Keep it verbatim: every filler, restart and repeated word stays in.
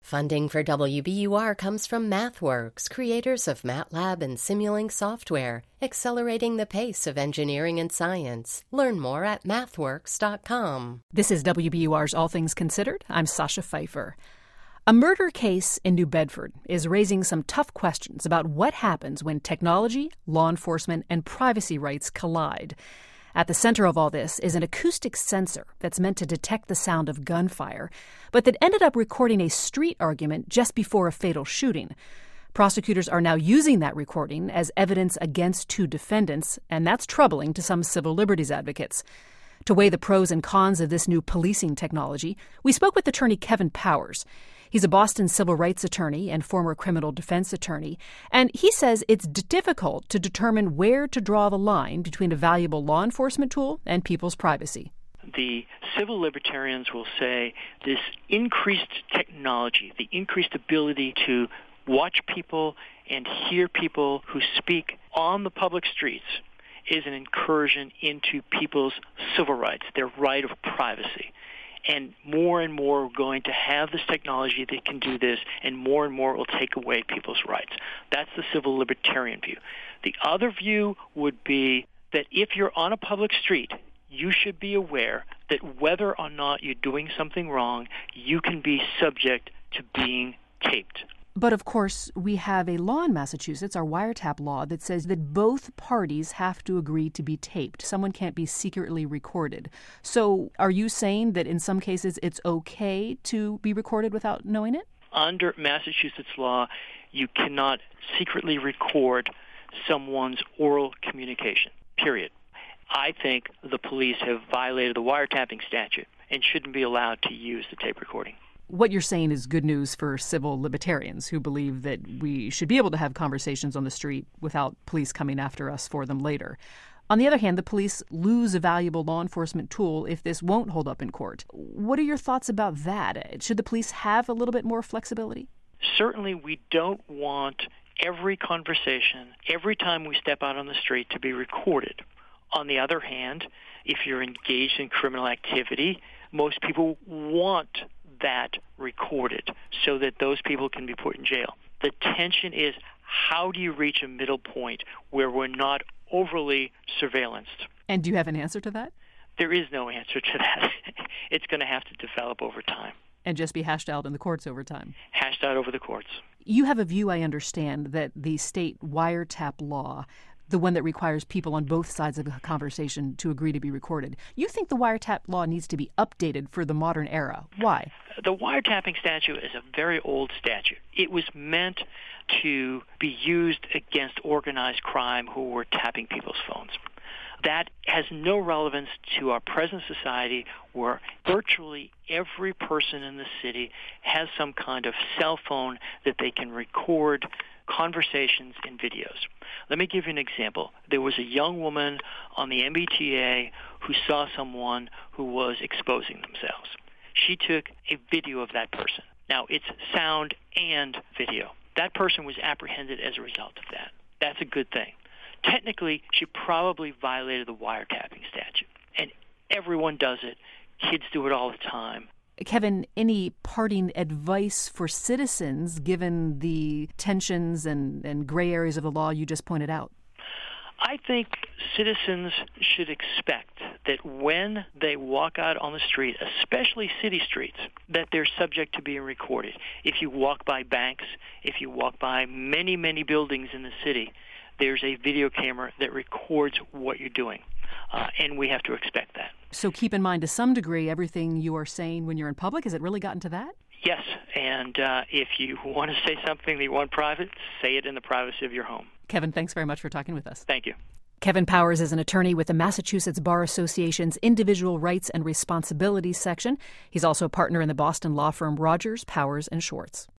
Funding for W B U R comes from MathWorks, creators of MATLAB and Simulink software, accelerating the pace of engineering and science. Learn more at mathworks dot com. This is W B U R's All Things Considered. I'm Sasha Pfeiffer. A murder case in New Bedford is raising some tough questions about what happens when technology, law enforcement, and privacy rights collide. At the center of all this is an acoustic sensor that's meant to detect the sound of gunfire, but that ended up recording a street argument just before a fatal shooting. Prosecutors are now using that recording as evidence against two defendants, and that's troubling to some civil liberties advocates. To weigh the pros and cons of this new policing technology, we spoke with attorney Kevin Powers. He's a Boston civil rights attorney and former criminal defense attorney, and he says it's d- difficult to determine where to draw the line between a valuable law enforcement tool and people's privacy. The civil libertarians will say this increased technology, the increased ability to watch people and hear people who speak on the public streets, is an incursion into people's civil rights, their right of privacy. And more and more are going to have this technology that can do this, and more and more will take away people's rights. That's the civil libertarian view. The other view would be that if you're on a public street, you should be aware that whether or not you're doing something wrong, you can be subject to being taped. But, of course, we have a law in Massachusetts, our wiretap law, that says that both parties have to agree to be taped. Someone can't be secretly recorded. So are you saying that in some cases it's okay to be recorded without knowing it? Under Massachusetts law, you cannot secretly record someone's oral communication, period. I think the police have violated the wiretapping statute and shouldn't be allowed to use the tape recording. What you're saying is good news for civil libertarians who believe that we should be able to have conversations on the street without police coming after us for them later. On the other hand, the police lose a valuable law enforcement tool if this won't hold up in court. What are your thoughts about that? Should the police have a little bit more flexibility? Certainly, we don't want every conversation, every time we step out on the street, to be recorded. On the other hand, if you're engaged in criminal activity, most people want that recorded so that those people can be put in jail. The tension is, how do you reach a middle point where we're not overly surveillanced? And do you have an answer to that? There is no answer to that. It's going to have to develop over time. And just be hashed out in the courts over time. Hashed out over the courts. You have a view, I understand, that the state wiretap law, the one that requires people on both sides of a conversation to agree to be recorded. You think the wiretap law needs to be updated for the modern era. Why? The wiretapping statute is a very old statute. It was meant to be used against organized crime who were tapping people's phones. That has no relevance to our present society, where virtually every person in the city has some kind of cell phone that they can record conversations and videos. Let me give you an example. There was a young woman on the M B T A who saw someone who was exposing themselves. She took a video of that person. Now, it's sound and video. That person was apprehended as a result of that. That's a good thing. Technically, she probably violated the wiretapping statute, and everyone does it. Kids do it all the time. Kevin, any parting advice for citizens given the tensions and, and gray areas of the law you just pointed out? I think citizens should expect that when they walk out on the street, especially city streets, that they're subject to being recorded. If you walk by banks, if you walk by many, many buildings in the city, there's a video camera that records what you're doing. Uh, and we have to expect that. So keep in mind, to some degree, everything you are saying when you're in public. Has it really gotten to that? Yes, and uh, if you want to say something that you want private, say it in the privacy of your home. Kevin, thanks very much for talking with us. Thank you. Kevin Powers is an attorney with the Massachusetts Bar Association's Individual Rights and Responsibilities section. He's also a partner in the Boston law firm Rogers, Powers and Schwartz.